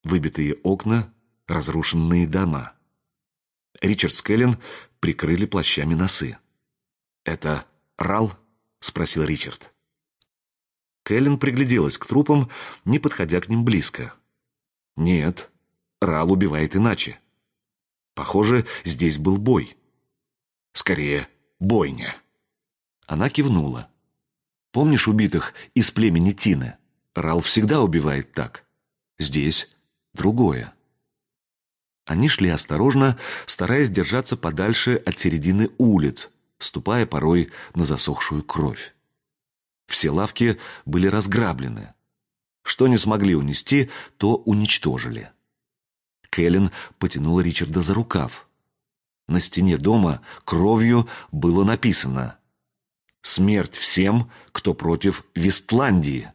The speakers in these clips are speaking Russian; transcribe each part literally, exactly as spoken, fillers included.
Выбитые окна, разрушенные дома. Ричард с Кэлен прикрыли плащами носы. «Это Рал?» — спросил Ричард. Кэлен пригляделась к трупам, не подходя к ним близко. «Нет, Рал убивает иначе. Похоже, здесь был бой. Скорее, бойня». Она кивнула. «Помнишь убитых из племени Тины? Рал всегда убивает так. Здесь другое». Они шли осторожно, стараясь держаться подальше от середины улиц, ступая порой на засохшую кровь. Все лавки были разграблены. Что не смогли унести, то уничтожили. Кэлен потянула Ричарда за рукав. На стене дома кровью было написано: «Смерть всем, кто против Вестландии».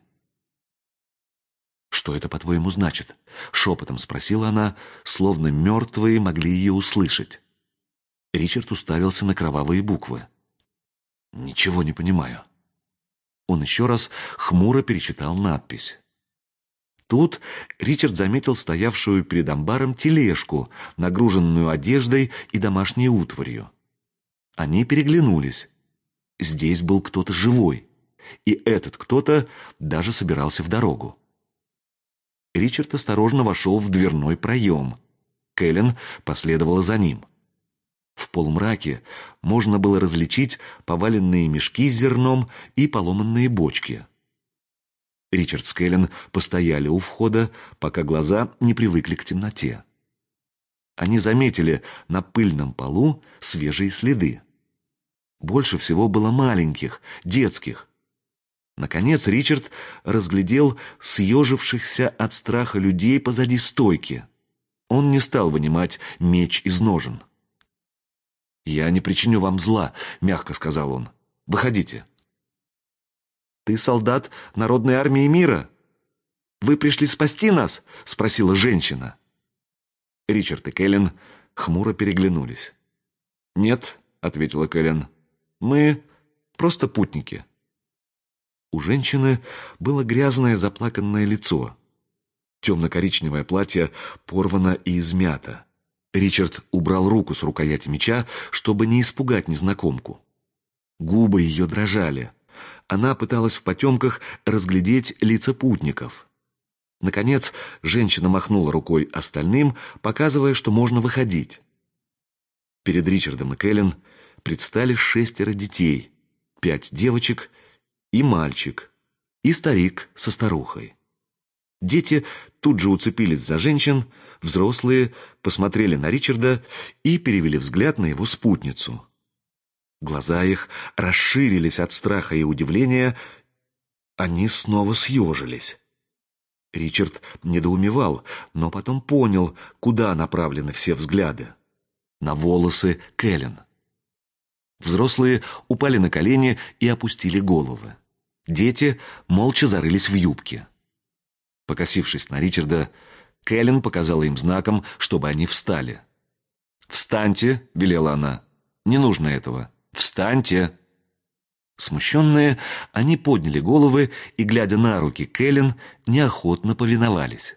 «Что это, по-твоему, значит?» — шепотом спросила она, словно мертвые могли ее услышать. Ричард уставился на кровавые буквы. «Ничего не понимаю». Он еще раз хмуро перечитал надпись. Тут Ричард заметил стоявшую перед амбаром тележку, нагруженную одеждой и домашней утварью. Они переглянулись. Здесь был кто-то живой, и этот кто-то даже собирался в дорогу. Ричард осторожно вошел в дверной проем. Кэлен последовала за ним. В полумраке можно было различить поваленные мешки с зерном и поломанные бочки. Ричард с Кэлен постояли у входа, пока глаза не привыкли к темноте. Они заметили на пыльном полу свежие следы. Больше всего было маленьких, детских. Наконец Ричард разглядел съежившихся от страха людей позади стойки. Он не стал вынимать меч из ножен. «Я не причиню вам зла», — мягко сказал он. «Выходите». «Ты солдат Народной армии мира? Вы пришли спасти нас?» — спросила женщина. Ричард и Кэлен хмуро переглянулись. «Нет», — ответила Кэлен, — «мы просто путники». У женщины было грязное заплаканное лицо. Темно-коричневое платье порвано и измято. Ричард убрал руку с рукояти меча, чтобы не испугать незнакомку. Губы ее дрожали. Она пыталась в потемках разглядеть лица путников. Наконец, женщина махнула рукой остальным, показывая, что можно выходить. Перед Ричардом и Кэлен предстали шестеро детей, пять девочек и мальчик, и старик со старухой. Дети тут же уцепились за женщин, взрослые посмотрели на Ричарда и перевели взгляд на его спутницу. Глаза их расширились от страха и удивления, они снова съежились. Ричард недоумевал, но потом понял, куда направлены все взгляды. На волосы Кэлен. Взрослые упали на колени и опустили головы. Дети молча зарылись в юбки. Покосившись на Ричарда, Кэлен показала им знаком, чтобы они встали. «Встаньте», — велела она. «Не нужно этого. Встаньте!» Смущенные, они подняли головы и, глядя на руки Кэлен, неохотно повиновались.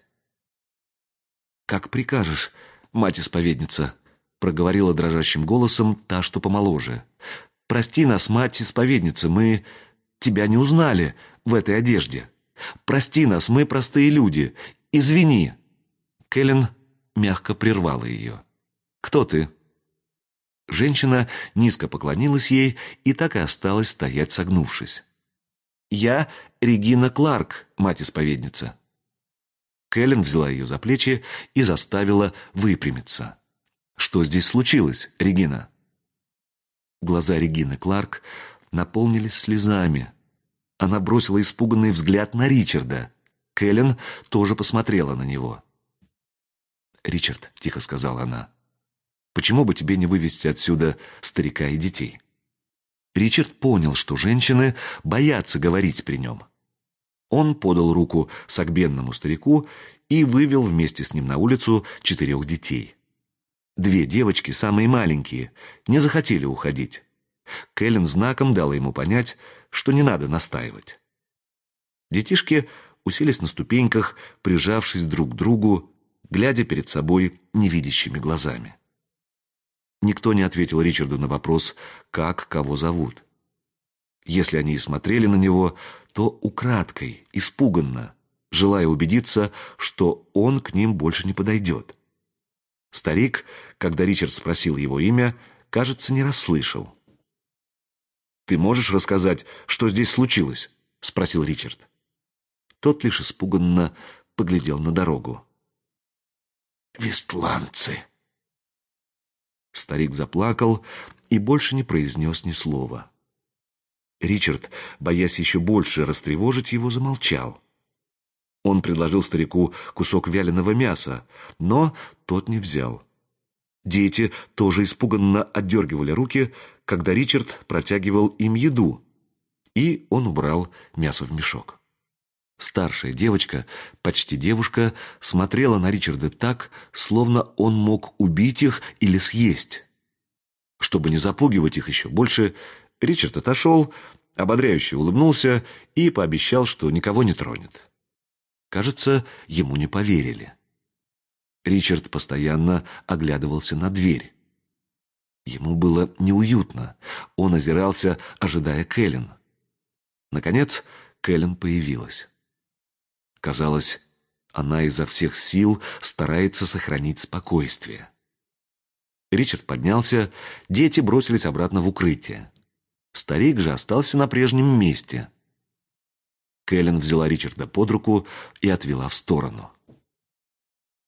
«Как прикажешь, мать-исповедница», — проговорила дрожащим голосом та, что помоложе. «Прости нас, мать-исповедница, мы тебя не узнали в этой одежде. Прости нас, мы простые люди. Извини». Кэлен мягко прервала ее. «Кто ты?» Женщина низко поклонилась ей и так и осталась стоять, согнувшись. «Я Регина Кларк, мать-исповедница». Кэлен взяла ее за плечи и заставила выпрямиться. «Что здесь случилось, Регина?» Глаза Регины Кларк наполнились слезами. Она бросила испуганный взгляд на Ричарда. Кэлен тоже посмотрела на него. «Ричард», — тихо сказала она, — «почему бы тебе не вывести отсюда старика и детей?» Ричард понял, что женщины боятся говорить при нем. Он подал руку согбенному старику и вывел вместе с ним на улицу четырех детей. Две девочки, самые маленькие, не захотели уходить. Кэлен знаком дала ему понять, что не надо настаивать. Детишки уселись на ступеньках, прижавшись друг к другу, глядя перед собой невидящими глазами. Никто не ответил Ричарду на вопрос, как кого зовут. Если они и смотрели на него, то украдкой, испуганно, желая убедиться, что он к ним больше не подойдет. Старик, когда Ричард спросил его имя, кажется, не расслышал. «Ты можешь рассказать, что здесь случилось?» — спросил Ричард. Тот лишь испуганно поглядел на дорогу. «Вестландцы!» Старик заплакал и больше не произнес ни слова. Ричард, боясь еще больше растревожить его, замолчал. Он предложил старику кусок вяленого мяса, но тот не взял. Дети тоже испуганно отдергивали руки, когда Ричард протягивал им еду, и он убрал мясо в мешок. Старшая девочка, почти девушка, смотрела на Ричарда так, словно он мог убить их или съесть. Чтобы не запугивать их еще больше, Ричард отошел, ободряюще улыбнулся и пообещал, что никого не тронет. Кажется, ему не поверили. Ричард постоянно оглядывался на дверь. Ему было неуютно. Он озирался, ожидая Кэлен. Наконец, Кэлен появилась. Казалось, она изо всех сил старается сохранить спокойствие. Ричард поднялся, дети бросились обратно в укрытие. Старик же остался на прежнем месте. Кэлен взяла Ричарда под руку и отвела в сторону.